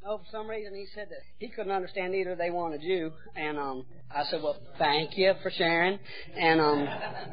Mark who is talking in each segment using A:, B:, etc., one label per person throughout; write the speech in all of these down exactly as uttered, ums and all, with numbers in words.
A: No, for some reason he said that he couldn't understand either. They wanted you, and um, I said, well, thank you for sharing. And um,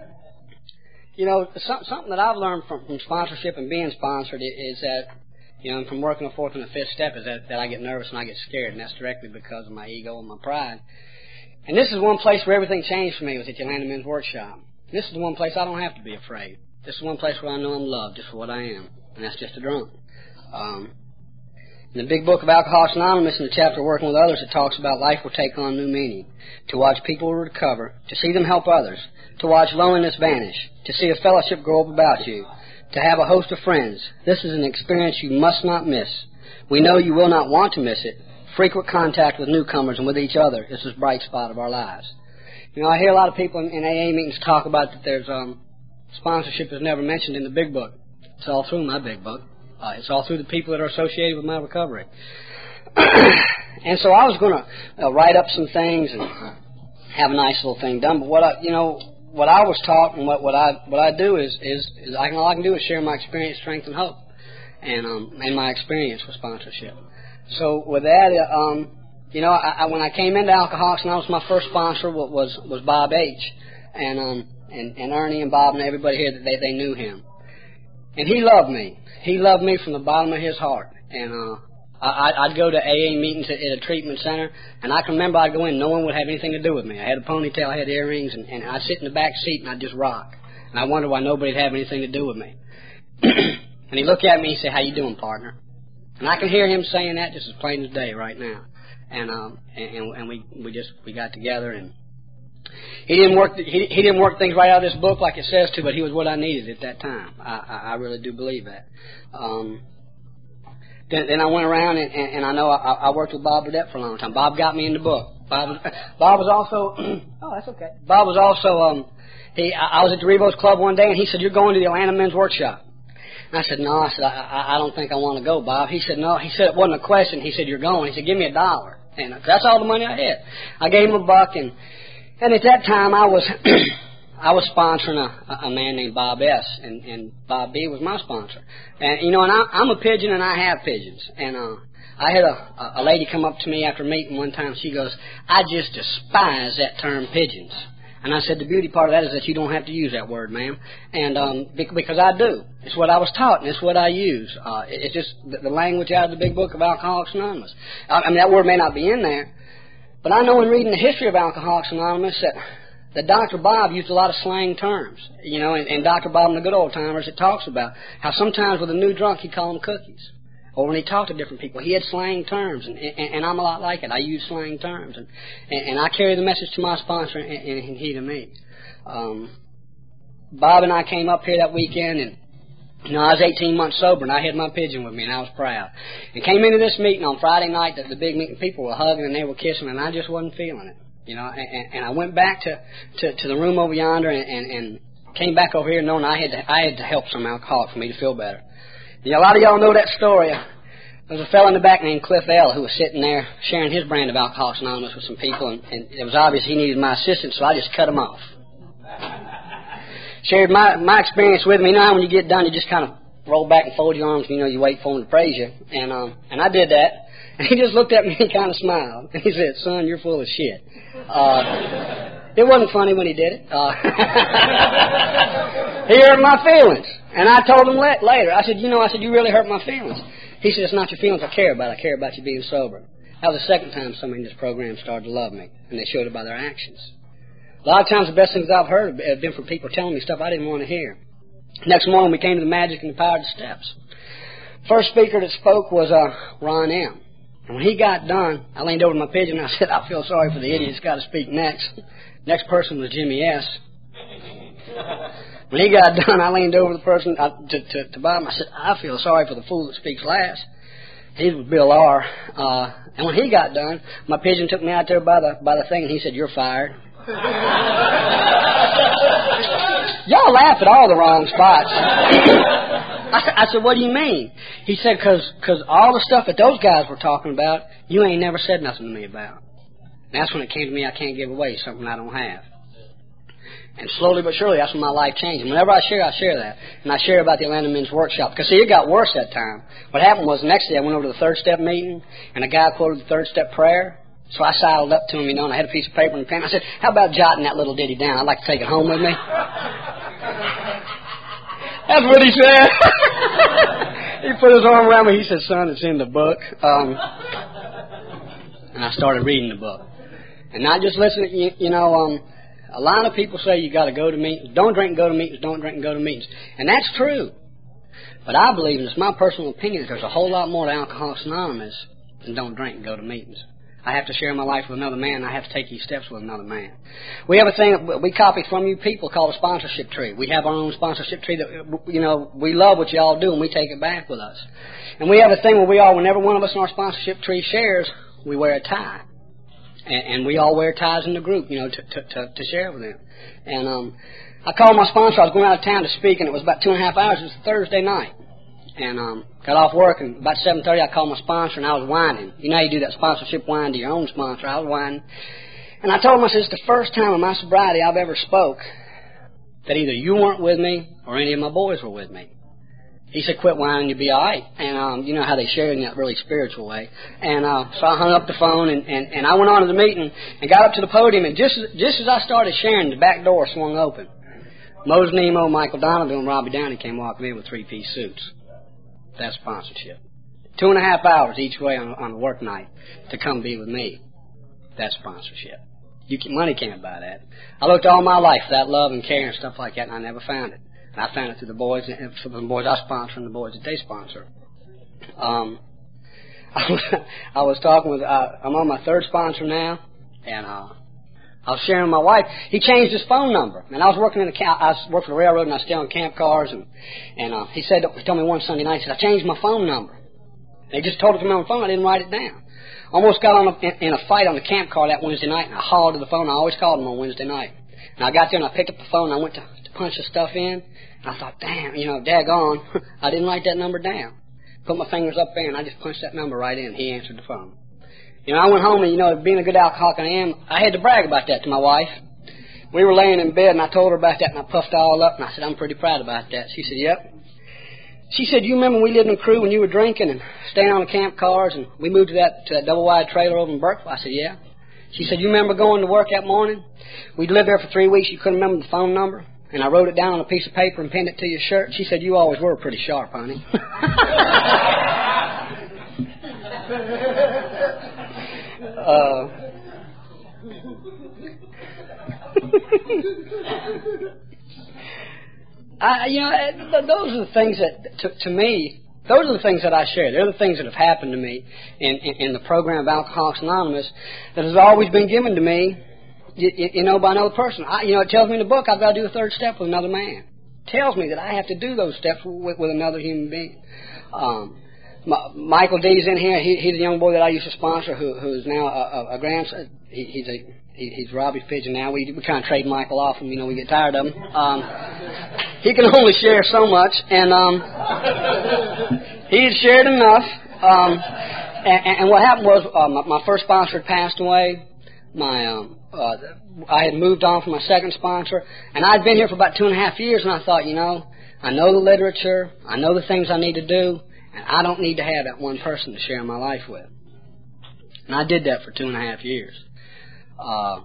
A: you know, some, something that I've learned from, from sponsorship and being sponsored is that, you know, from working a fourth and a fifth step is that, that I get nervous and I get scared, and that's directly because of my ego and my pride. And this is one place where everything changed for me was at the Atlanta Men's Workshop. This is the one place I don't have to be afraid. This is one place where I know I'm loved just for what I am, and that's just a drunk. Um, in the big book of Alcoholics Anonymous, in the chapter Working with Others, it talks about life will take on new meaning. To watch people recover, to see them help others, to watch loneliness vanish, to see a fellowship grow up about you, to have a host of friends. This is an experience you must not miss. We know you will not want to miss it. Frequent contact with newcomers and with each other is this bright spot of our lives. You know, I hear a lot of people in, in A A meetings talk about that there's um, sponsorship is never mentioned in the big book. It's all through my big book. Uh, it's all through the people that are associated with my recovery. And so I was going to uh, write up some things and have a nice little thing done. But what I, you know, what I was taught and what, what I what I do is is, is I can, all I can do is share my experience, strength, and hope, and um, and my experience with sponsorship. So with that, uh, um, you know, I, I, when I came into Alcoholics Anonymous, my first sponsor was was, was Bob H. and um and, and Ernie and Bob and everybody here that they they knew him, and he loved me. He loved me from the bottom of his heart, and uh, I, I'd go to A A meetings at, at a treatment center, and I can remember I'd go in, no one would have anything to do with me. I had a ponytail, I had earrings, and, and I'd sit in the back seat and I'd just rock, and I wondered why nobody'd have anything to do with me. And he'd look at me and say, "How you doing, partner?" And I can hear him saying that just as plain as day right now. And um, and, and we we just we got together, and he didn't work he he didn't work things right out of this book like it says to, but he was what I needed at that time. I I, I really do believe that. Um, then, then I went around and, and, and I know I, I worked with Bob Burdett for a long time. Bob got me in the book. Bob was, Bob was also oh that's okay. Bob was also um he I, I was at the Rivos Club one day, and he said, "You're going to the Atlanta Men's Workshop." And I said, "No," I said, I, I don't think I want to go, Bob. He said, "No." He said, "It wasn't a question." He said, "You're going." He said, "Give me a dollar." And that's all the money I had. I gave him a buck, and and at that time I was I was sponsoring a, a man named Bob S. and, and Bob B. was my sponsor. And you know, and I, I'm a pigeon, and I have pigeons. And uh, I had a, a lady come up to me after a meeting one time. She goes, "I just despise that term pigeons." And I said, the beauty part of that is that you don't have to use that word, ma'am. And um, because I do. It's what I was taught, and it's what I use. Uh, it's just the language out of the big book of Alcoholics Anonymous. I mean, that word may not be in there, but I know in reading the history of Alcoholics Anonymous that, that Doctor Bob used a lot of slang terms. You know, and, and Doctor Bob in the Good Old Timers, it talks about how sometimes with a new drunk he'd call them cookies. Or when he talked to different people, he had slang terms, and, and, and I'm a lot like it. I use slang terms, and, and, and I carry the message to my sponsor, and, and he to me. Um, Bob and I came up here that weekend, and you know, I was eighteen months sober, and I had my pigeon with me, and I was proud. And came into this meeting on Friday night, that the big meeting, people were hugging and they were kissing, and I just wasn't feeling it. You know, and, and I went back to, to, to the room over yonder, and, and, and came back over here knowing I had to, I had to help some alcoholic for me to feel better. You know, a lot of y'all know that story. There was a fellow in the back named Cliff L. who was sitting there sharing his brand of Alcoholics Anonymous with some people, and, and it was obvious he needed my assistance, so I just cut him off. Shared my, my experience with him. You know how when you get done, you just kind of roll back and fold your arms, and you know, you wait for him to praise you. And um, and I did that. And he just looked at me and kind of smiled. And he said, "Son, you're full of shit." Uh, it wasn't funny when he did it. Uh, he hurt my feelings. And I told him later, I said, you know, I said, "You really hurt my feelings." He said, "It's not your feelings I care about. I care about you being sober." That was the second time somebody in this program started to love me, and they showed it by their actions. A lot of times the best things I've heard have been from people telling me stuff I didn't want to hear. Next morning we came to the Magic and the Power of the Steps. First speaker that spoke was uh, Ron M. And when he got done, I leaned over to my pigeon and I said, "I feel sorry for the idiot that's got to speak next." Next person was Jimmy S. When he got done, I leaned over to the person, uh, to, to, to Bob, and I said, "I feel sorry for the fool that speaks last." He was Bill R. Uh, and when he got done, my pigeon took me out there by the by the thing, and he said, "You're fired." Y'all laugh at all the wrong spots. I, I said, "What do you mean?" He said, "Because cause all the stuff that those guys were talking about, you ain't never said nothing to me about." And that's when it came to me, I can't give away something I don't have. And slowly but surely, that's when my life changed. And whenever I share, I share that. And I share about the Atlanta Men's Workshop. Because, see, it got worse that time. What happened was the next day I went over to the third step meeting, and a guy quoted the third step prayer. So I sidled up to him, you know, and I had a piece of paper and a pen. I said, how about jotting that little ditty down? I'd like to take it home with me. That's what he said. He put his arm around me. He said, son, it's in the book. Um, and I started reading the book. And not just listening, you, you know, um, a lot of people say you got to go to meetings. Don't drink and go to meetings. Don't drink and go to meetings. And that's true. But I believe, and it's my personal opinion, that there's a whole lot more to Alcoholics Anonymous than don't drink and go to meetings. I have to share my life with another man. I have to take these steps with another man. We have a thing that we copy from you people called a sponsorship tree. We have our own sponsorship tree that, you know, we love what you all do and we take it back with us. And we have a thing where we all, whenever one of us in our sponsorship tree shares, we wear a tie. And, and we all wear ties in the group, you know, to, to, to, to share with them. And um, I called my sponsor. I was going out of town to speak, and it was about two and a half hours. It was a Thursday night. And um, got off work, and about seven thirty, I called my sponsor, and I was whining. You know how you do that sponsorship whine to your own sponsor. I was whining. And I told him, I said, it's the first time in my sobriety I've ever spoke that either you weren't with me or any of my boys were with me. He said, quit whining, you'll be all right. And um, you know how they share in that really spiritual way. And uh, so I hung up the phone, and, and, and I went on to the meeting and got up to the podium, and just, just as I started sharing, the back door swung open. Mose Nemo, Michael Donovan, and Robbie Downey came walking in with three-piece suits. That's sponsorship. Two and a half hours each way on, on a work night to come be with me. That's sponsorship. You can, money can't buy that. I looked all my life for that love and care and stuff like that, and I never found it. And I found it through the boys, and from the boys I sponsor and the boys that they sponsor. Um, I was, I was talking with, uh, I'm on my third sponsor now, and uh, I was sharing with my wife. He changed his phone number, and I was working in the camp. I was working for the railroad, and I was stealing camp cars. And and uh, he said, he told me one Sunday night, he said, I changed my phone number. They just told it to me on the phone. I didn't write it down. Almost got on a, in, in a fight on the camp car that Wednesday night, and I hauled to the phone. I always called him on Wednesday night. And I got there, and I picked up the phone, and I went to, to punch the stuff in. And I thought, damn, you know, daggone, I didn't write that number down. Put my fingers up there, and I just punched that number right in. He answered the phone. You know, I went home, and, you know, being a good alcoholic I am, I had to brag about that to my wife. We were laying in bed, and I told her about that, and I puffed all up, and I said, I'm pretty proud about that. She said, yep. She said, you remember we lived in a crew when you were drinking and staying on the camp cars, and we moved to that, to that double-wide trailer over in Burkeville? I said, yeah. She said, you remember going to work that morning? We'd lived there for three weeks. You couldn't remember the phone number? And I wrote it down on a piece of paper and pinned it to your shirt. She said, you always were pretty sharp, honey. uh, I, you know, those are the things that, to, to me, those are the things that I share. They're the things that have happened to me in, in, in the program of Alcoholics Anonymous that has always been given to me, you, you know, by another person. I, you know, it tells me in the book I've got to do a third step with another man. It tells me that I have to do those steps with, with another human being. Um, my, Michael D's in here. He, he's a young boy that I used to sponsor who, who is now a, a, a grandson. He, he's a he, he's Robbie's pigeon now. We, we kind of trade Michael off him. You know, we get tired of him. Um, he can only share so much, and um, he had shared enough. Um, and, and what happened was uh, my, my first sponsor had passed away. My um, uh, I had moved on from my second sponsor, and I'd been here for about two and a half years, and I thought, you know, I know the literature, I know the things I need to do, and I don't need to have that one person to share my life with. And I did that for two and a half years. Uh,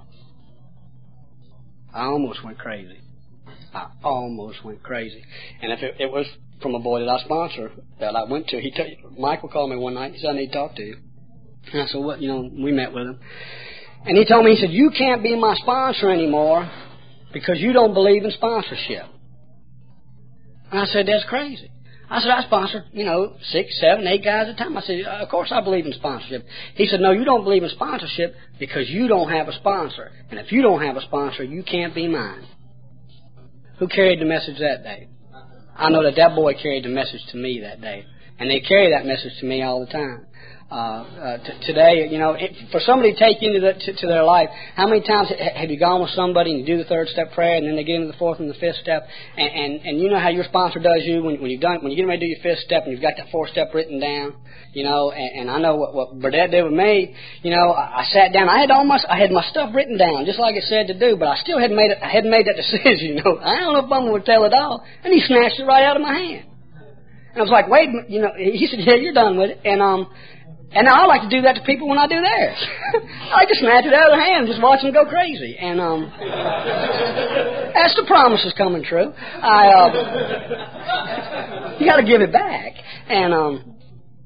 A: I almost went crazy. I almost went crazy. And if it, it was from a boy that I sponsor that I went to, he t- Michael called me one night. He said, I need to talk to you. And I said, what? You know, we met with him. And he told me, he said, you can't be my sponsor anymore because you don't believe in sponsorship. And I said, that's crazy. I said, I sponsor, you know, six, seven, eight guys at a time. I said, of course I believe in sponsorship. He said, no, you don't believe in sponsorship because you don't have a sponsor. And if you don't have a sponsor, you can't be mine. Who carried the message that day? I know that that boy carried the message to me that day. And they carry that message to me all the time. Uh, uh, t- today, you know, it, for somebody to take you into the, to, to their life, how many times ha- have you gone with somebody and you do the third step prayer, and then they get into the fourth and the fifth step, and and, and you know how your sponsor does you when, when you done when you get ready to do your fifth step and you've got that fourth step written down, you know, and, and I know what, what Burdette did with me. You know, I, I sat down, I had all my I had my stuff written down just like it said to do, but I still hadn't made it, I hadn't made that decision. You know, I don't know if I'm going to tell it all, and he snatched it right out of my hand, and I was like, wait, you know, he said, yeah, you're done with it, and um. And I like to do that to people when I do theirs. I like to snatch it out of their hand and just watch them go crazy. And um, that's the promises coming true. I, uh, you got to give it back. And um,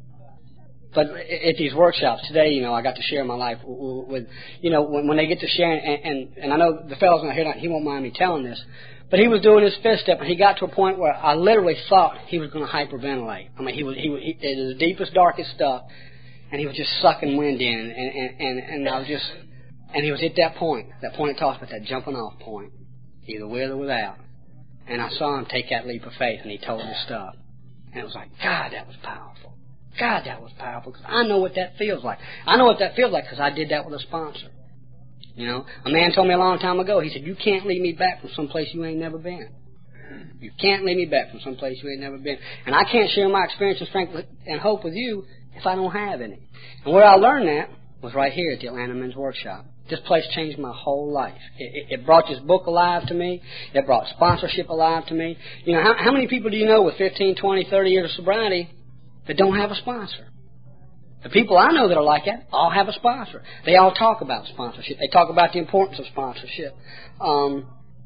A: but at these workshops today, you know, I got to share my life with, you know, when, when they get to share, and, and and I know the fellow's not here, he won't mind me telling this. But he was doing his fifth step, and he got to a point where I literally thought he was going to hyperventilate. I mean, he was he, he it was the deepest, darkest stuff. And he was just sucking wind in, and, and, and, and I was just, and he was at that point, that point it talks about that jumping off point, either with or without. And I saw him take that leap of faith, and he told his stuff. And it was like, God, that was powerful. God, that was powerful, because I know what that feels like. I know what that feels like because I did that with a sponsor. You know, a man told me a long time ago, he said, you can't lead me back from someplace you ain't never been. You can't lead me back from someplace you ain't never been. And I can't share my experience and strength and hope with you if I don't have any. And where I learned that was right here at the Atlanta Men's Workshop. This place changed my whole life. It, it, it brought this book alive to me. It brought sponsorship alive to me. You know, how, how many people do you know with fifteen, twenty, thirty years of sobriety that don't have a sponsor? The people I know that are like that all have a sponsor. They all talk about sponsorship. They talk about the importance of sponsorship. Um,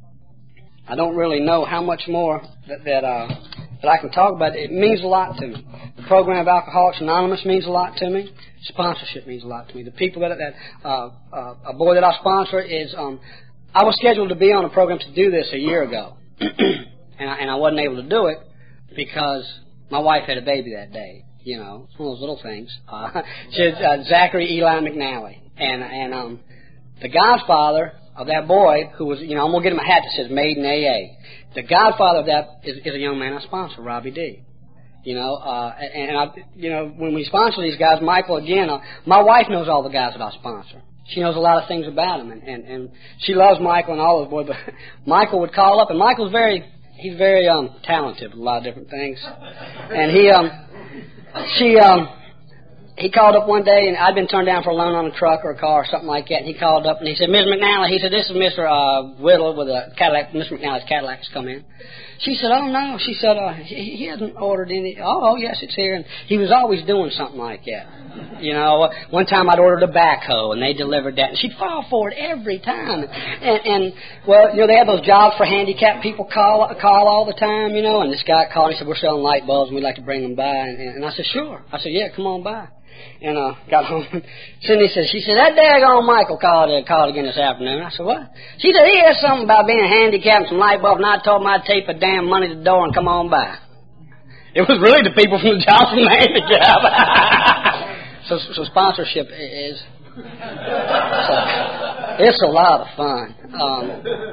A: I don't really know how much more that, that uh, that I can talk about. It means a lot to me. The program of Alcoholics Anonymous means a lot to me. Sponsorship means a lot to me. The people that, that uh, uh, a boy that I sponsor is, um, I was scheduled to be on a program to do this a year ago, and, I, and I wasn't able to do it because my wife had a baby that day. You know, it's one of those little things. Uh, she's uh, Zachary Eli McNally, and and um, the godfather of that boy who was, you know, I'm gonna get him a hat that says Made in A A. The godfather of that is, is a young man I sponsor, Robbie D. You know, uh, and, and I, you know, when we sponsor these guys, Michael again, uh, my wife knows all the guys that I sponsor. She knows a lot of things about them, and, and, and she loves Michael and all those boys. But Michael would call up, and Michael's very, he's very um, talented with a lot of different things, and he, um, she, um. He called up one day, and I'd been turned down for a loan on a truck or a car or something like that. And he called up, and he said, Miz McNally, he said, this is Mister Uh, Whittle with a Cadillac. Mister McNally's Cadillac has come in. She said, oh, no. She said, uh, he, he hasn't ordered any. Oh, oh, yes, it's here. And he was always doing something like that. You know, one time I'd ordered a backhoe, and they delivered that. And she'd fall for it every time. And, and well, you know, they have those jobs for handicapped people call call all the time, you know. And this guy called, and he said, we're selling light bulbs, and we'd like to bring them by. And, and I said, sure. I said, yeah, come on by. And uh, got home. Cindy says, she said, that daggone Michael called uh, called again this afternoon. I said, what? She said, he has something about being handicapped and some light bulbs, and I told him I'd take the damn money to the door and come on by. It was really the people from the Johnson Handicap. so, so sponsorship is, so, it's a lot of fun. Um,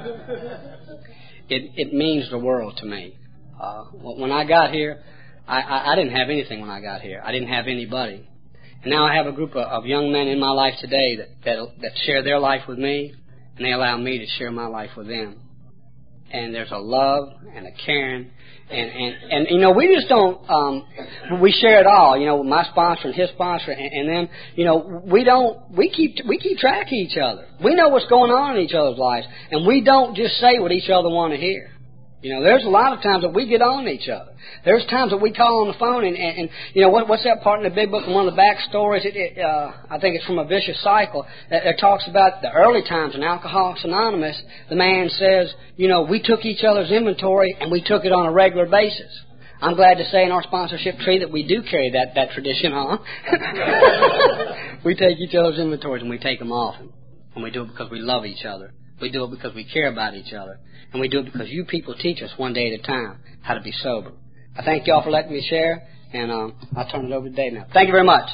A: it, it means the world to me. Uh, when I got here, I, I, I didn't have anything when I got here. I didn't have anybody. And now I have a group of, of young men in my life today that, that that share their life with me, and they allow me to share my life with them. And there's a love and a caring, and, and, and you know, we just don't, um, we share it all, you know, my sponsor and his sponsor, and, and then, you know, we don't, we keep, we keep track of each other. We know what's going on in each other's lives, and we don't just say what each other want to hear. You know, there's a lot of times that we get on each other. There's times that we call on the phone, and, and, and you know, what, what's that part in the big book? And one of the back stories, it, it, uh, I think it's from A Vicious Cycle, that, that talks about the early times in Alcoholics Anonymous. The man says, you know, we took each other's inventory, and we took it on a regular basis. I'm glad to say in our sponsorship tree that we do carry that, that tradition on. We take each other's inventories, and we take them off. And we do it because we love each other. We do it because we care about each other. And we do it because you people teach us one day at a time how to be sober. I thank you all for letting me share, and um, I'll turn it over to Dave now. Thank you very much.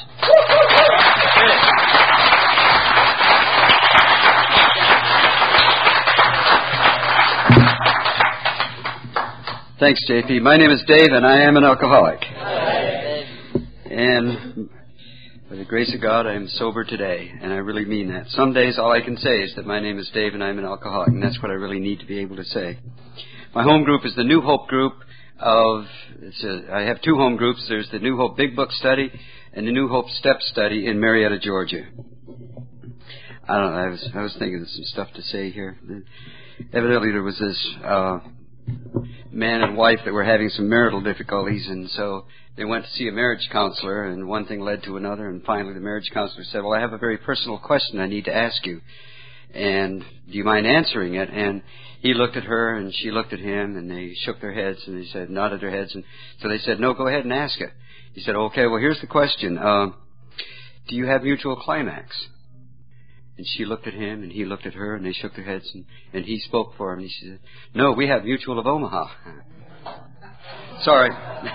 B: Thanks, J P. My name is Dave, and I am an alcoholic.
A: Hi, Dave.
B: And with a the grace of God, I am sober today, and I really mean that. Some days all I can say is that my name is Dave and I'm an alcoholic, and that's what I really need to be able to say. My home group is the New Hope group of, it's a, I have two home groups. There's the New Hope Big Book Study and the New Hope Step Study in Marietta, Georgia. I don't know, I was, I was thinking of some stuff to say here. Evidently there was this uh, man and wife that were having some marital difficulties, and so they went to see a marriage counselor, and one thing led to another, and finally the marriage counselor said, well, I have a very personal question I need to ask you, and do you mind answering it? And he looked at her, and she looked at him, and they shook their heads, and they said, nodded their heads, and so they said, no, go ahead and ask it. He said, okay, well, here's the question. Uh, do you have mutual climax? And she looked at him, and he looked at her, and they shook their heads, and, and he spoke for him, and he said, no, we have Mutual of Omaha. Sorry.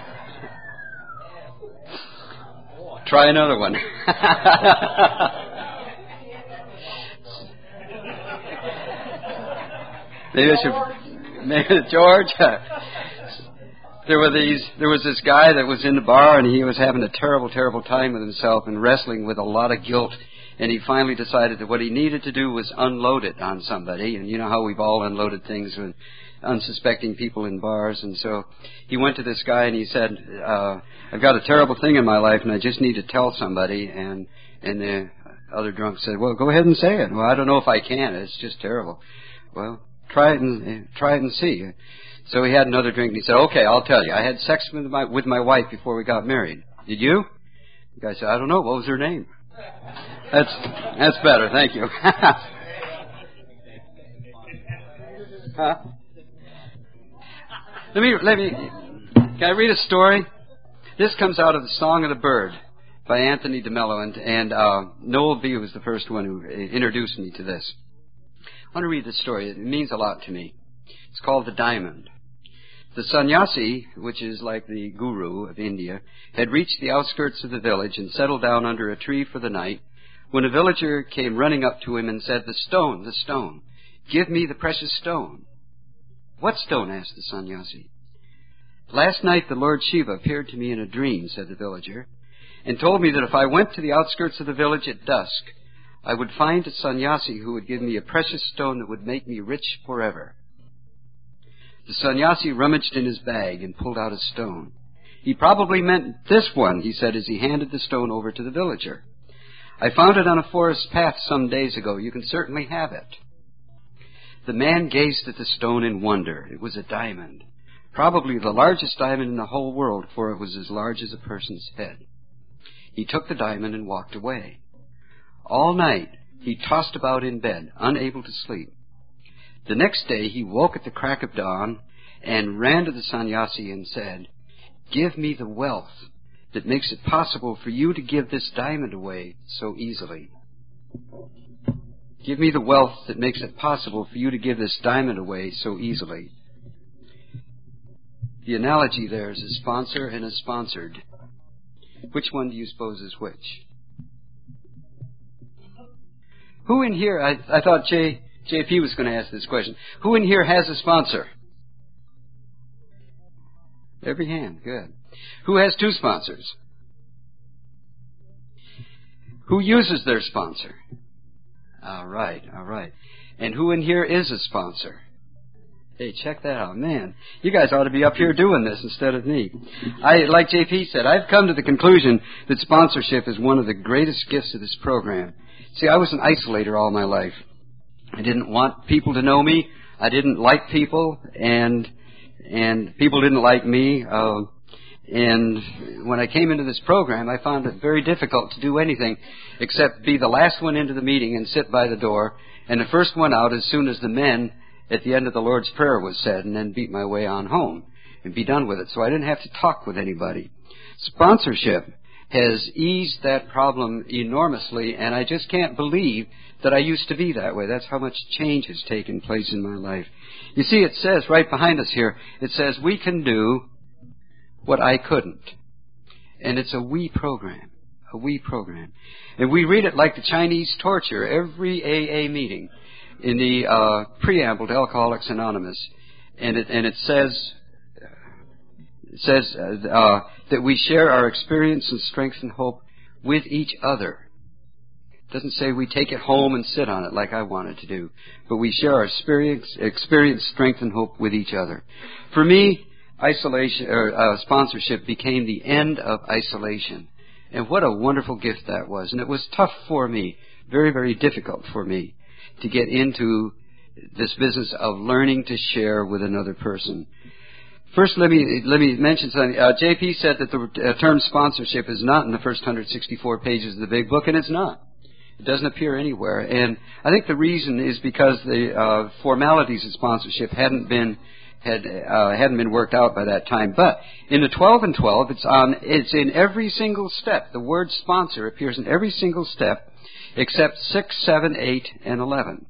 B: Try another one. Maybe I should, maybe George. There were these. There was this guy that was in the bar, and he was having a terrible, terrible time with himself and wrestling with a lot of guilt. And he finally decided that what he needed to do was unload it on somebody. And you know how we've all unloaded things with unsuspecting people in bars. And so he went to this guy and he said, uh, I've got a terrible thing in my life and I just need to tell somebody. And, and the other drunk said, well, go ahead and say it. Well, I don't know if I can. It's just terrible. Well, try it and, try it and see. So he had another drink and he said, okay, I'll tell you. I had sex with my, with my wife before we got married. Did you? The guy said, I don't know. What was her name? That's, that's better. Thank you. Huh? Let me, let me, can I read a story? This comes out of the Song of the Bird by Anthony DeMello, and, and uh, Noel B. was the first one who introduced me to this. I want to read this story. It means a lot to me. It's called The Diamond. The sannyasi, which is like the guru of India, had reached the outskirts of the village and settled down under a tree for the night when a villager came running up to him and said, the stone, the stone, give me the precious stone. What stone? Asked the sannyasi. Last night the Lord Shiva appeared to me in a dream, said the villager, and told me that if I went to the outskirts of the village at dusk, I would find a sannyasi who would give me a precious stone that would make me rich forever. The sannyasi rummaged in his bag and pulled out a stone. He probably meant this one, he said as he handed the stone over to the villager. I found it on a forest path some days ago. You can certainly have it. The man gazed at the stone in wonder. It was a diamond, probably the largest diamond in the whole world, for it was as large as a person's head. He took the diamond and walked away. All night he tossed about in bed, unable to sleep. The next day he woke at the crack of dawn and ran to the sannyasi and said, give me the wealth that makes it possible for you to give this diamond away so easily. Give me the wealth that makes it possible for you to give this diamond away so easily. The analogy there is a sponsor and a sponsored. Which one do you suppose is which? Who in here, I, I thought J, JP was going to ask this question. Who in here has a sponsor? Every hand, good. Who has two sponsors? Who uses their sponsor? All right, all right. And who in here is a sponsor? Hey, check that out. Man, you guys ought to be up here doing this instead of me. I, like J P said, I've come to the conclusion that sponsorship is one of the greatest gifts of this program. See, I was an isolator all my life. I didn't want people to know me. I didn't like people, and and people didn't like me. Uh, and when I came into this program, I found it very difficult to do anything except be the last one into the meeting and sit by the door, and the first one out as soon as the men at the end of the Lord's Prayer was said, and then beat my way on home and be done with it. So I didn't have to talk with anybody. Sponsorship has eased that problem enormously, and I just can't believe that I used to be that way. That's how much change has taken place in my life. You see, it says right behind us here, it says we can do what I couldn't. And it's a we program, a we program. And we read it like the Chinese torture every A A meeting in the uh, preamble to Alcoholics Anonymous. And it, and it says... It says uh, uh, that we share our experience and strength and hope with each other. It doesn't say we take it home and sit on it like I wanted to do, but we share our experience, experience, strength, and hope with each other. For me, isolation or uh, sponsorship became the end of isolation, and what a wonderful gift that was. And it was tough for me, very, very difficult for me to get into this business of learning to share with another person. First, let me let me mention something. Uh, J P said that the uh, term sponsorship is not in the first one hundred sixty-four pages of the big book, and it's not. It doesn't appear anywhere. And I think the reason is because the uh, formalities of sponsorship hadn't been had uh, hadn't been worked out by that time. But in the twelve and twelve, it's on it's in every single step. The word sponsor appears in every single step except six, seven, eight, and eleven.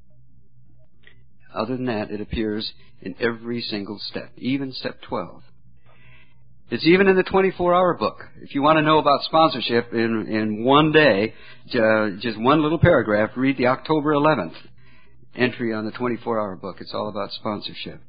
B: Other than that, it appears in every single step, even step twelve. It's even in the twenty-four hour book. If you want to know about sponsorship in, in one day, uh, just one little paragraph, read the October eleventh entry on the twenty-four hour book. It's all about sponsorship.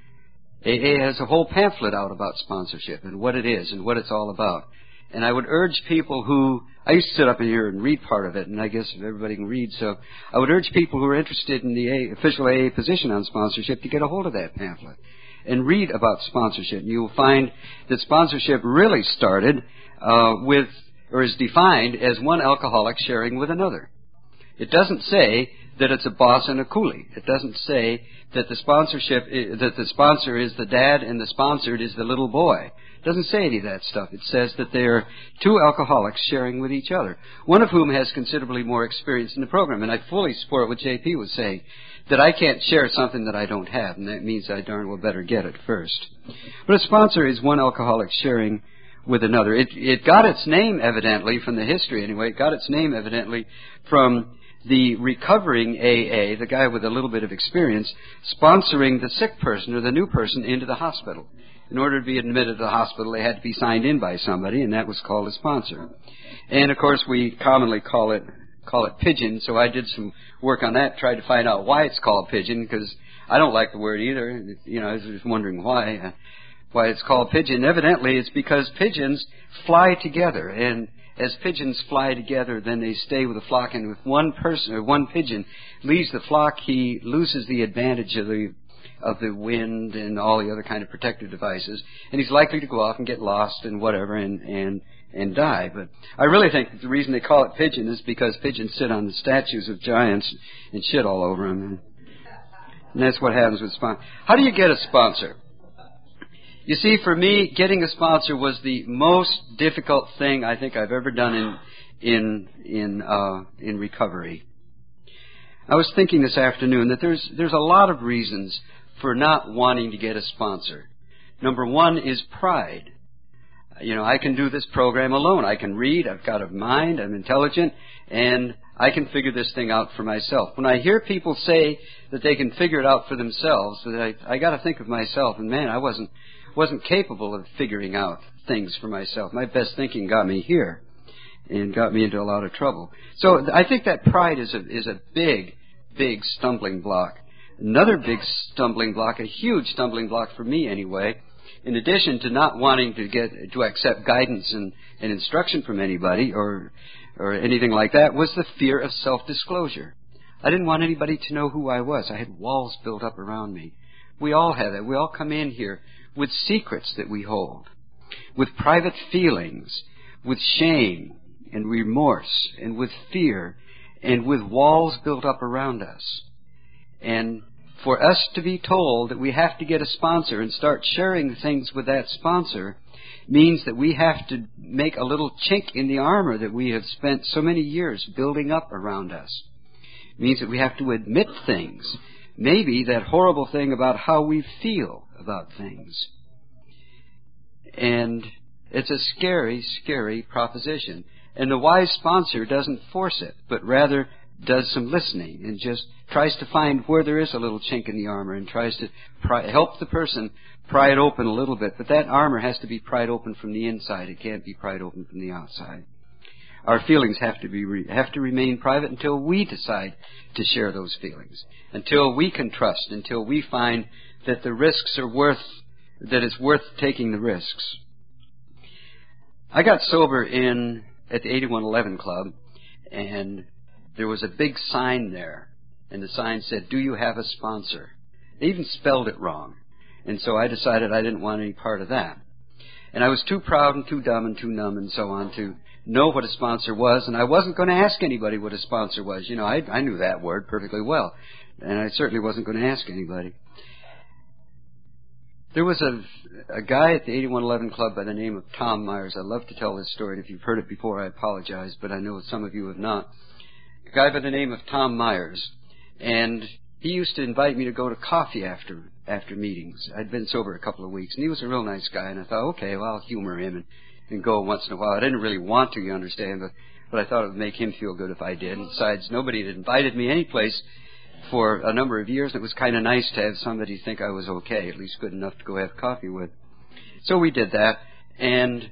B: A A has a whole pamphlet out about sponsorship and what it is and what it's all about. And I would urge people who, I used to sit up in here and read part of it, and I guess everybody can read, so I would urge people who are interested in the A, official A A position on sponsorship to get a hold of that pamphlet and read about sponsorship. You will find that sponsorship really started uh, with, or is defined as one alcoholic sharing with another. It doesn't say that it's a boss and a coolie. It doesn't say that the sponsorship, that the sponsor is the dad and the sponsored is the little boy. It doesn't say any of that stuff. It says that they are two alcoholics sharing with each other, one of whom has considerably more experience in the program. And I fully support what J P was saying, that I can't share something that I don't have, and that means I darn well better get it first. But a sponsor is one alcoholic sharing with another. It, it got its name, evidently, from the history anyway, it got its name, evidently, from the recovering A A, the guy with a little bit of experience, sponsoring the sick person or the new person into the hospital. In order to be admitted to the hospital, they had to be signed in by somebody, and that was called a sponsor. And, of course, we commonly call it call it pigeon, so I did some work on that, tried to find out why it's called pigeon, because I don't like the word either. You know, I was just wondering why, uh, why it's called pigeon. Evidently, it's because pigeons fly together, and as pigeons fly together, then they stay with the flock, and if one person or one pigeon leaves the flock, he loses the advantage of the of the wind and all the other kind of protective devices, and he's likely to go off and get lost and whatever and and and die. But I really think that the reason they call it pigeon is because pigeons sit on the statues of giants and shit all over them, and that's what happens with sponsor. How do you get a sponsor? You see, for me, getting a sponsor was the most difficult thing I think I've ever done in in in uh, in recovery. I was thinking this afternoon that there's there's a lot of reasons for not wanting to get a sponsor. Number one is pride. You know, I can do this program alone. I can read. I've got a mind. I'm intelligent, and I can figure this thing out for myself. When I hear people say that they can figure it out for themselves, that I I got to think of myself, and man, I wasn't. wasn't capable of figuring out things for myself. My best thinking got me here and got me into a lot of trouble. So I think that pride is a is a big, big stumbling block. Another big stumbling block, a huge stumbling block for me anyway, in addition to not wanting to get to accept guidance and, and instruction from anybody or or anything like that, was the fear of self-disclosure. I didn't want anybody to know who I was. I had walls built up around me. We all have that. We all come in here with secrets that we hold, with private feelings, with shame and remorse and with fear and with walls built up around us. And for us to be told that we have to get a sponsor and start sharing things with that sponsor means that we have to make a little chink in the armor that we have spent so many years building up around us. It means that we have to admit things. Maybe that horrible thing about how we feel about things. And it's a scary, scary proposition. And the wise sponsor doesn't force it, but rather does some listening and just tries to find where there is a little chink in the armor and tries to pry, help the person pry it open a little bit. But that armor has to be pried open from the inside. It can't be pried open from the outside. Our feelings have to be have to remain private until we decide to share those feelings, until we can trust, until we find that the risks are worth, that it's worth taking the risks. I got sober in at the eighty-one eleven Club, and there was a big sign there, and the sign said, "Do you have a sponsor?" They even spelled it wrong, and so I decided I didn't want any part of that. And I was too proud and too dumb and too numb and so on to know what a sponsor was, and I wasn't going to ask anybody what a sponsor was. You know, I, I knew that word perfectly well, and I certainly wasn't going to ask anybody. There was a, a guy at the eighty-one eleven Club by the name of Tom Myers. I love to tell this story, and if you've heard it before, I apologize, but I know some of you have not. A guy by the name of Tom Myers, and he used to invite me to go to coffee after after meetings. I'd been sober a couple of weeks, and he was a real nice guy, and I thought, okay, well, I'll humor him and, and go once in a while. I didn't really want to, you understand, but, but I thought it would make him feel good if I did. And besides, nobody had invited me any place for a number of years, and it was kind of nice to have somebody think I was okay, at least good enough to go have coffee with. So we did that, and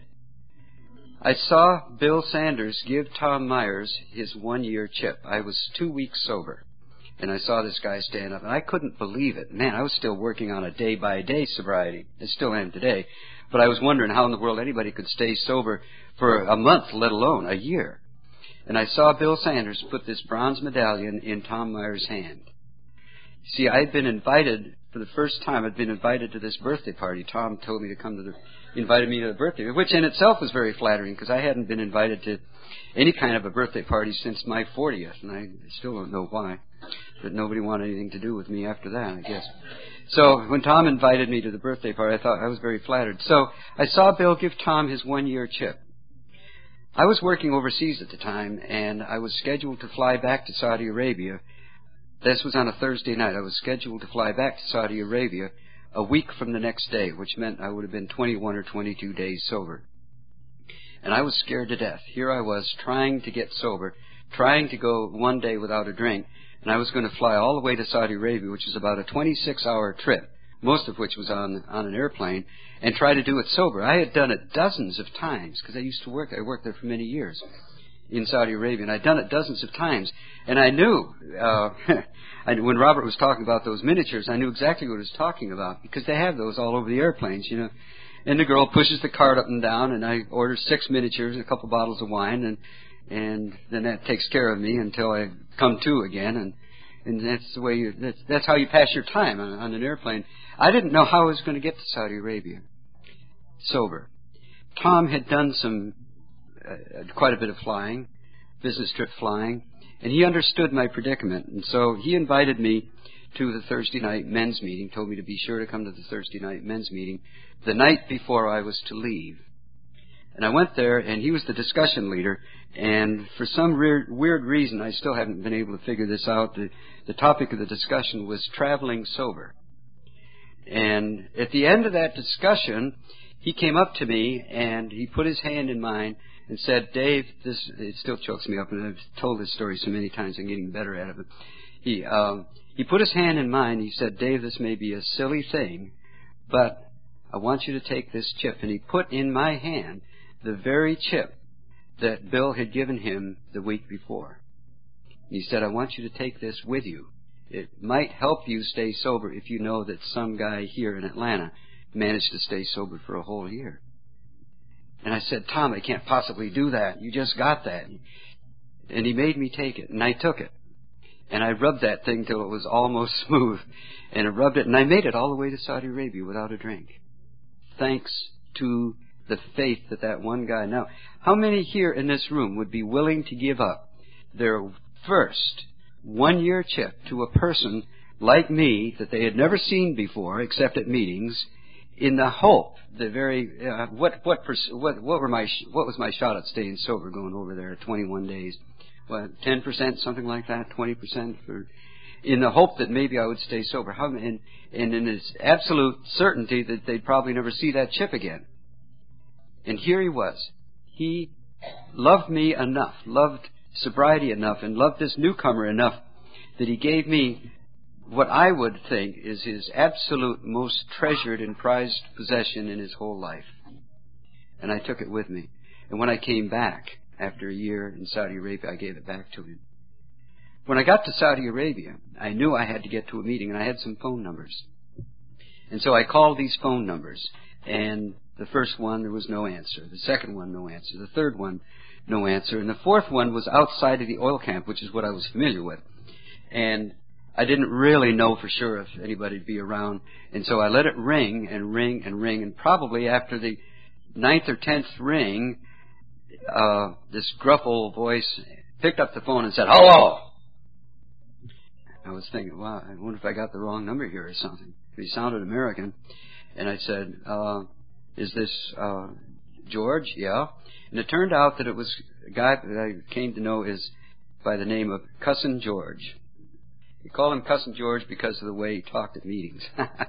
B: I saw Bill Sanders give Tom Myers his one-year chip. I was two weeks sober. And I saw this guy stand up, and I couldn't believe it. Man, I was still working on a day-by-day sobriety. I still am today. But I was wondering how in the world anybody could stay sober for a month, let alone a year. And I saw Bill Sanders put this bronze medallion in Tom Myers' hand. See, I'd been invited, for the first time, I'd been invited to this birthday party. Tom told me to come to the, invited me to the birthday, which in itself was very flattering, because I hadn't been invited to any kind of a birthday party since my fortieth, and I still don't know why. But nobody wanted anything to do with me after that, I guess. So when Tom invited me to the birthday party, I thought I was very flattered. So I saw Bill give Tom his one-year chip. I was working overseas at the time, and I was scheduled to fly back to Saudi Arabia. This was on a Thursday night. I was scheduled to fly back to Saudi Arabia a week from the next day, which meant I would have been twenty-one or twenty-two days sober. And I was scared to death. Here I was trying to get sober, trying to go one day without a drink, and I was going to fly all the way to Saudi Arabia, which was about a twenty-six hour trip, most of which was on on an airplane, and try to do it sober. I had done it dozens of times, because I used to work, I worked there for many years in Saudi Arabia, and I'd done it dozens of times. And I knew, uh, when Robert was talking about those miniatures, I knew exactly what he was talking about, because they have those all over the airplanes, you know. And the girl pushes the cart up and down, and I order six miniatures and a couple bottles of wine, and and then that takes care of me until I come to again, and and that's the way you that's, that's how you pass your time on, on an airplane. I didn't know how I was going to get to Saudi Arabia sober. Tom had done some uh, quite a bit of flying, business trip flying, and he understood my predicament, and so he invited me to the Thursday night men's meeting, told me to be sure to come to the Thursday night men's meeting the night before I was to leave. And I went there, and he was the discussion leader, and for some weird, weird reason, I still haven't been able to figure this out, the, the topic of the discussion was traveling sober. And at the end of that discussion, he came up to me, and he put his hand in mine and said, "Dave," this, it still chokes me up, and I've told this story so many times, I'm getting better at it, but he, uh, he put his hand in mine, he said, "Dave, this may be a silly thing, but I want you to take this chip." And he put in my hand the very chip that Bill had given him the week before. He said, "I want you to take this with you. It might help you stay sober if you know that some guy here in Atlanta managed to stay sober for a whole year." And I said, "Tom, I can't possibly do that. You just got that." And he made me take it, and I took it. And I rubbed that thing till it was almost smooth. And I rubbed it, and I made it all the way to Saudi Arabia without a drink. Thanks to the faith that that one guy... Now, how many here in this room would be willing to give up their first one-year chip to a person like me that they had never seen before except at meetings, in the hope, the very... Uh, what, what, pers- what, what, were my sh- what was my shot at staying sober going over there at twenty-one days? What, ten percent, something like that, twenty percent, for, in the hope that maybe I would stay sober. How, and, and in this absolute certainty that they'd probably never see that chip again. And here he was. He loved me enough, loved sobriety enough, and loved this newcomer enough that he gave me what I would think is his absolute most treasured and prized possession in his whole life. And I took it with me. And when I came back, after a year in Saudi Arabia, I gave it back to him. When I got to Saudi Arabia, I knew I had to get to a meeting, and I had some phone numbers. And so I called these phone numbers, and the first one, there was no answer. The second one, no answer. The third one, no answer. And the fourth one was outside of the oil camp, which is what I was familiar with. And I didn't really know for sure if anybody'd be around. And so I let it ring and ring and ring. And probably after the ninth or tenth ring, uh, this gruff old voice picked up the phone and said, "Hello!" I was thinking, wow, I wonder if I got the wrong number here or something. He sounded American. And I said, uh, is this uh, George? Yeah. And it turned out that it was a guy that I came to know is by the name of Cussin George. We call him Cussin George because of the way he talked at meetings.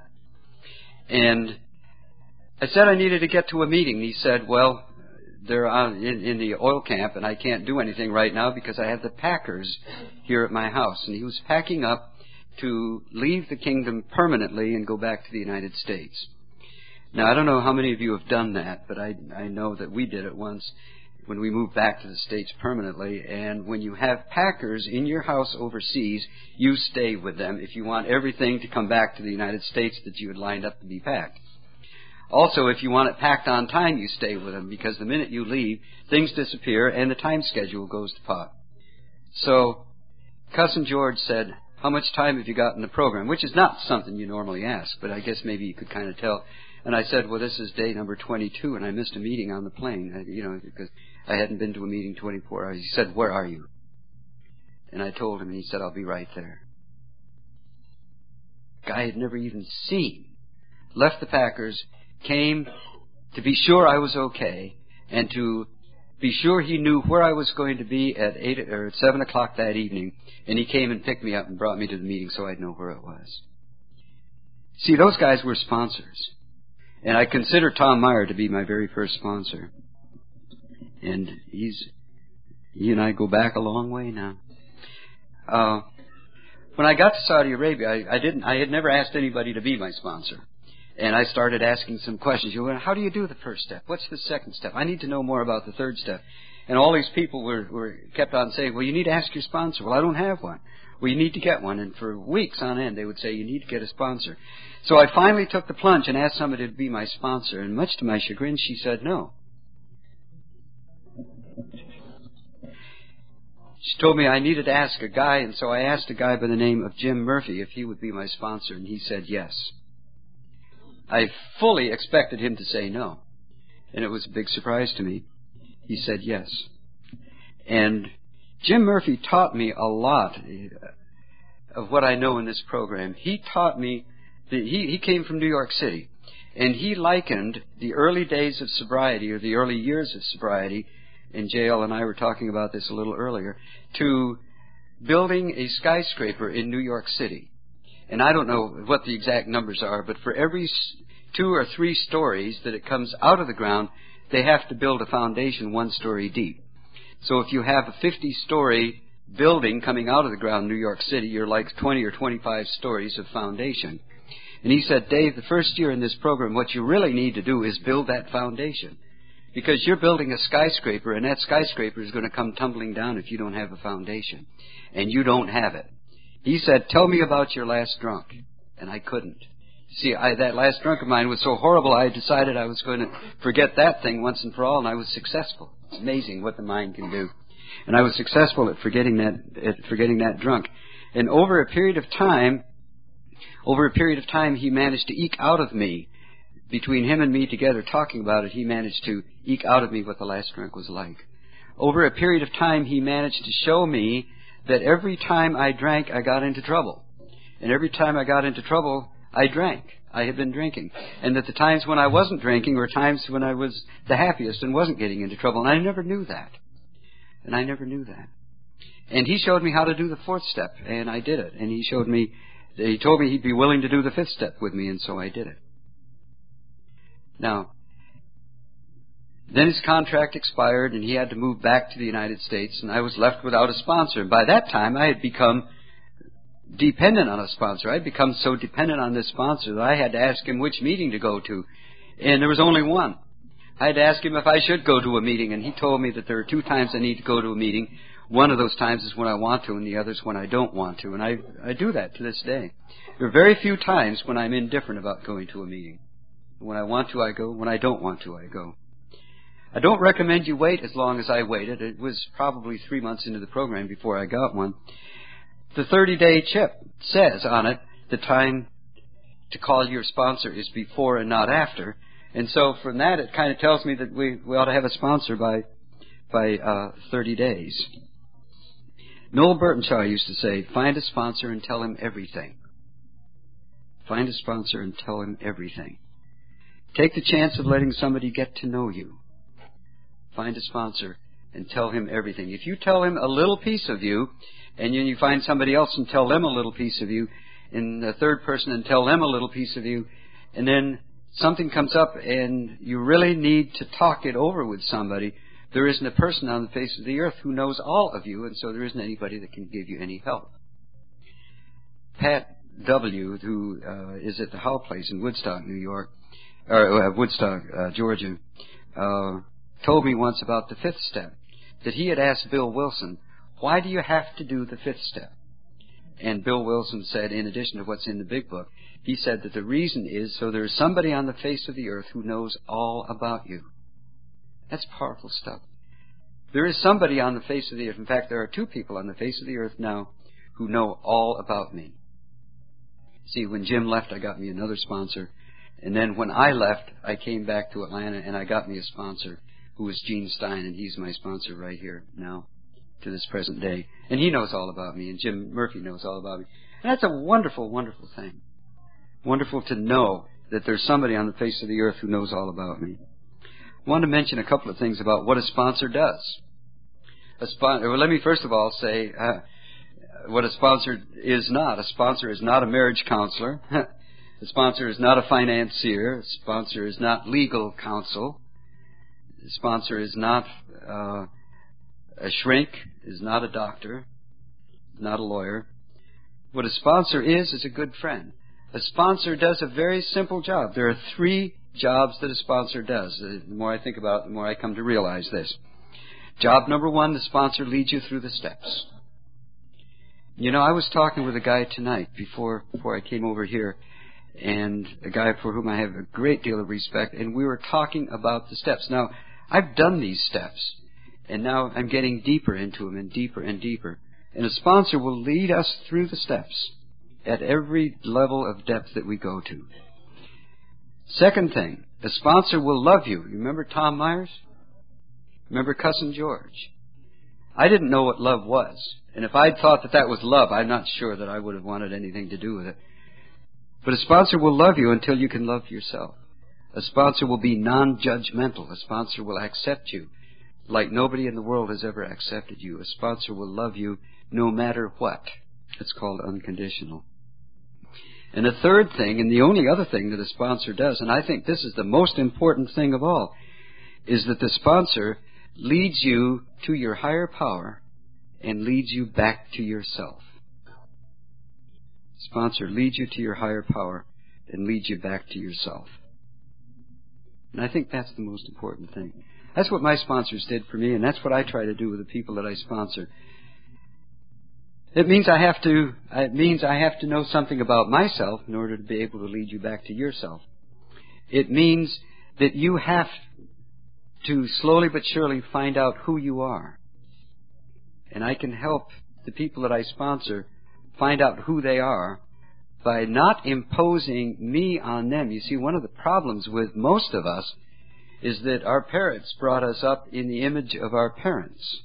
B: And I said I needed to get to a meeting. He said, well, they're on, in, in the oil camp, and I can't do anything right now because I have the packers here at my house. And he was packing up to leave the kingdom permanently and go back to the United States. Now, I don't know how many of you have done that, but I, I know that we did it once when we moved back to the States permanently. And when you have packers in your house overseas, you stay with them if you want everything to come back to the United States that you had lined up to be packed. Also, if you want it packed on time, you stay with them, because the minute you leave, things disappear and the time schedule goes to pot. So, Cousin George said, how much time have you got in the program? Which is not something you normally ask, but I guess maybe you could kind of tell. And I said, well, this is day number twenty-two, and I missed a meeting on the plane, you know, because I hadn't been to a meeting twenty-four hours. He said, where are you? And I told him, and he said, I'll be right there. Guy had never even seen. Left the Packers, came to be sure I was okay, and to be sure he knew where I was going to be at eight or at seven o'clock that evening, and he came and picked me up and brought me to the meeting so I'd know where it was. See, those guys were sponsors, and I consider Tom Meyer to be my very first sponsor, and he's he and I go back a long way now. Uh, when I got to Saudi Arabia, I, I didn't I had never asked anybody to be my sponsor. And I started asking some questions. You know, how do you do the first step? What's the second step? I need to know more about the third step. And all these people were, were kept on saying, well, you need to ask your sponsor. Well, I don't have one. Well, you need to get one. And for weeks on end, they would say, you need to get a sponsor. So I finally took the plunge and asked somebody to be my sponsor. And much to my chagrin, she said no. She told me I needed to ask a guy, and so I asked a guy by the name of Jim Murphy if he would be my sponsor, and he said yes. I fully expected him to say no, and it was a big surprise to me. He said yes. And Jim Murphy taught me a lot of what I know in this program. He taught me, that he, he came from New York City, and he likened the early days of sobriety, or the early years of sobriety, in jail, and I were talking about this a little earlier, to building a skyscraper in New York City. And I don't know what the exact numbers are, but for every two or three stories that it comes out of the ground, they have to build a foundation one story deep. So if you have a fifty-story building coming out of the ground in New York City, you're like twenty or twenty-five stories of foundation. And he said, Dave, the first year in this program, what you really need to do is build that foundation. Because you're building a skyscraper, and that skyscraper is going to come tumbling down if you don't have a foundation. And you don't have it. He said, tell me about your last drunk. And I couldn't. See, I, that last drunk of mine was so horrible, I decided I was going to forget that thing once and for all, and I was successful. It's amazing what the mind can do. And I was successful at forgetting that, at forgetting that drunk. And over a period of time, over a period of time, he managed to eke out of me, between him and me together talking about it, he managed to eke out of me what the last drunk was like. Over a period of time, he managed to show me that every time I drank, I got into trouble. And every time I got into trouble, I drank. I had been drinking. And that the times when I wasn't drinking were times when I was the happiest and wasn't getting into trouble. And I never knew that. And I never knew that. And he showed me how to do the fourth step, and I did it. And he showed me, he told me he'd be willing to do the fifth step with me, and so I did it. Now, then his contract expired, and he had to move back to the United States, and I was left without a sponsor. And by that time, I had become dependent on a sponsor. I had become so dependent on this sponsor that I had to ask him which meeting to go to, and there was only one. I had to ask him if I should go to a meeting, and he told me that there are two times I need to go to a meeting. One of those times is when I want to, and the other is when I don't want to, and I, I do that to this day. There are very few times when I'm indifferent about going to a meeting. When I want to, I go. When I don't want to, I go. I don't recommend you wait as long as I waited. It was probably three months into the program before I got one. The thirty-day chip says on it the time to call your sponsor is before and not after. And so from that, it kind of tells me that we, we ought to have a sponsor by by uh, thirty days. Noel Burtonshaw used to say, find a sponsor and tell him everything. Find a sponsor and tell him everything. Take the chance of letting somebody get to know you. Find a sponsor and tell him everything. If you tell him a little piece of you, and then you find somebody else and tell them a little piece of you, and a third person and tell them a little piece of you, and then something comes up and you really need to talk it over with somebody, there isn't a person on the face of the earth who knows all of you, and so there isn't anybody that can give you any help. Pat W., who uh, is at the Howe Place in Woodstock, New York, or uh, Woodstock, uh, Georgia, uh, told me once about the fifth step, that he had asked Bill Wilson, why do you have to do the fifth step? And Bill Wilson said, in addition to what's in the big book, he said that the reason is so there's somebody on the face of the earth who knows all about you. That's powerful stuff. There is somebody on the face of the earth. In fact, there are two people on the face of the earth now who know all about me. See, when Jim left, I got me another sponsor. And then when I left, I came back to Atlanta and I got me a sponsor who was Gene Stein, and he's my sponsor right here now to this present day. And he knows all about me, and Jim Murphy knows all about me. And that's a wonderful, wonderful thing. Wonderful to know that there's somebody on the face of the earth who knows all about me. I want to mention a couple of things about what a sponsor does. A spon- well, let me first of all say uh, what a sponsor is not. A sponsor is not a marriage counselor. A sponsor is not a financier. A sponsor is not legal counsel. A sponsor is not uh, a shrink, is not a doctor, not a lawyer. What a sponsor is, is a good friend. A sponsor does a very simple job. There are three jobs that a sponsor does. The more I think about it, the more I come to realize this. Job number one, the sponsor leads you through the steps. You know, I was talking with a guy tonight before before I came over here, and a guy for whom I have a great deal of respect, and we were talking about the steps. Now, I've done these steps, and now I'm getting deeper into them and deeper and deeper. And a sponsor will lead us through the steps at every level of depth that we go to. Second thing, a sponsor will love you. You remember Tom Myers? Remember Cousin George? I didn't know what love was. And if I'd thought that that was love, I'm not sure that I would have wanted anything to do with it. But a sponsor will love you until you can love yourself. A sponsor will be non-judgmental. A sponsor will accept you like nobody in the world has ever accepted you. A sponsor will love you no matter what. It's called unconditional. And the third thing, and the only other thing that a sponsor does, and I think this is the most important thing of all, is that the sponsor leads you to your higher power and leads you back to yourself. Sponsor leads you to your higher power and leads you back to yourself. And I think that's the most important thing. That's what my sponsors did for me, and that's what I try to do with the people that I sponsor. It means I have to, it means I have to know something about myself in order to be able to lead you back to yourself. It means that you have to slowly but surely find out who you are. And I can help the people that I sponsor find out who they are by not imposing me on them. You see, one of the problems with most of us is that our parents brought us up in the image of our parents.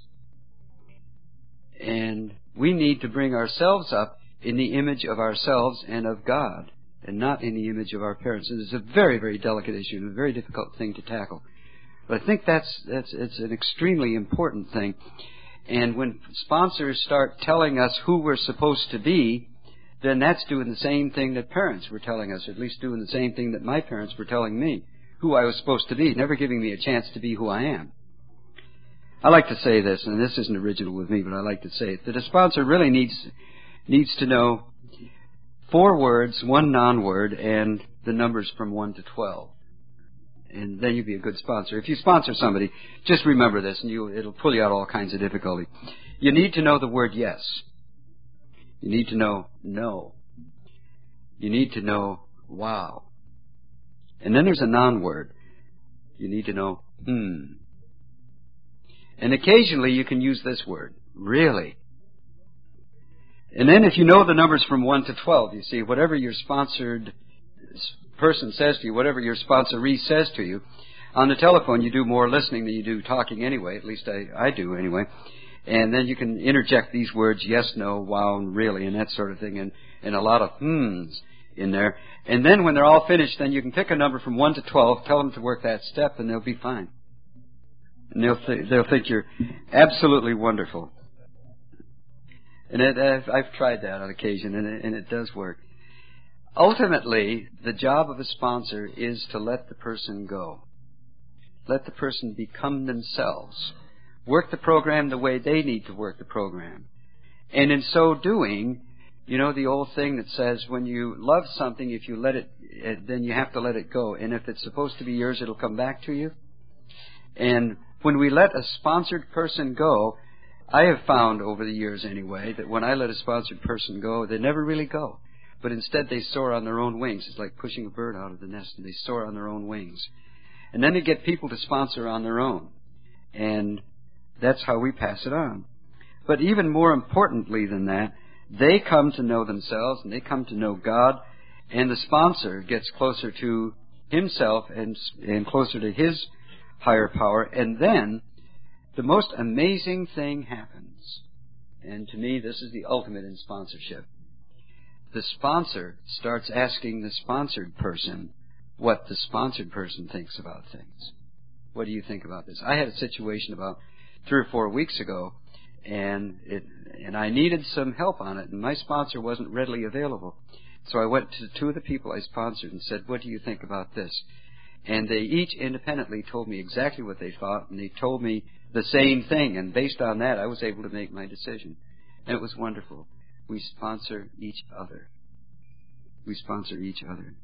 B: And we need to bring ourselves up in the image of ourselves and of God, and not in the image of our parents. And it's a very, very delicate issue and a very difficult thing to tackle. But I think that's that's it's an extremely important thing. And when sponsors start telling us who we're supposed to be, then that's doing the same thing that parents were telling us, or at least doing the same thing that my parents were telling me, who I was supposed to be, never giving me a chance to be who I am. I like to say this, and this isn't original with me, but I like to say it, that a sponsor really needs needs to know four words, one non-word, and the numbers from one to twelve. And then you'll be a good sponsor. If you sponsor somebody, just remember this, and you, it'll pull you out of all kinds of difficulty. You need to know the word yes. You need to know no. You need to know wow. And then there's a non-word. You need to know hmm. And occasionally you can use this word, really. And then if you know the numbers from one to twelve, you see, whatever your sponsored person says to you, whatever your sponsoree says to you, on the telephone you do more listening than you do talking anyway, at least I, I do anyway. And then you can interject these words, yes, no, wow, and really, and that sort of thing, and, and a lot of hmms in there. And then when they're all finished, then you can pick a number from one to twelve, tell them to work that step, and they'll be fine. And they'll, th- they'll think you're absolutely wonderful. And it, I've, I've tried that on occasion, and it, and it does work. Ultimately, the job of a sponsor is to let the person go. Let the person become themselves. Work the program the way they need to work the program. And in so doing, you know the old thing that says when you love something, if you let it, then you have to let it go. And if it's supposed to be yours, it'll come back to you. And when we let a sponsored person go, I have found over the years anyway, that when I let a sponsored person go, they never really go. But instead they soar on their own wings. It's like pushing a bird out of the nest, and they soar on their own wings. And then they get people to sponsor on their own. And that's how we pass it on. But even more importantly than that, they come to know themselves, and they come to know God, and the sponsor gets closer to himself and, and closer to his higher power. And then the most amazing thing happens. And to me, this is the ultimate in sponsorship. The sponsor starts asking the sponsored person what the sponsored person thinks about things. What do you think about this? I had a situation about three or four weeks ago, and it, and I needed some help on it, and my sponsor wasn't readily available. So I went to two of the people I sponsored and said, what do you think about this? And they each independently told me exactly what they thought, and they told me the same thing, and based on that, I was able to make my decision. And it was wonderful. We sponsor each other. We sponsor each other.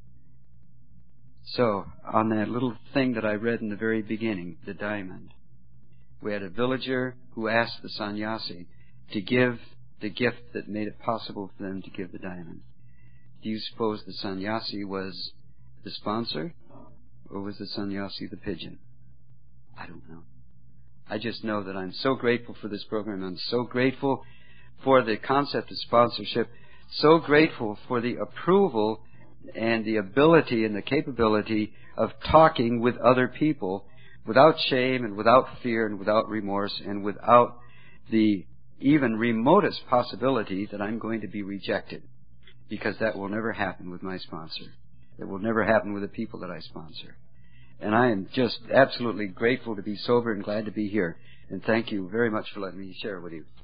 B: So, on that little thing that I read in the very beginning, the diamond, we had a villager who asked the sannyasi to give the gift that made it possible for them to give the diamond. Do you suppose the sannyasi was the sponsor, or was the sannyasi the pigeon? I don't know. I just know that I'm so grateful for this program. I'm so grateful for the concept of sponsorship, so grateful for the approval and the ability and the capability of talking with other people without shame and without fear and without remorse and without the even remotest possibility that I'm going to be rejected, because that will never happen with my sponsor. It will never happen with the people that I sponsor. And I am just absolutely grateful to be sober and glad to be here. And thank you very much for letting me share with you.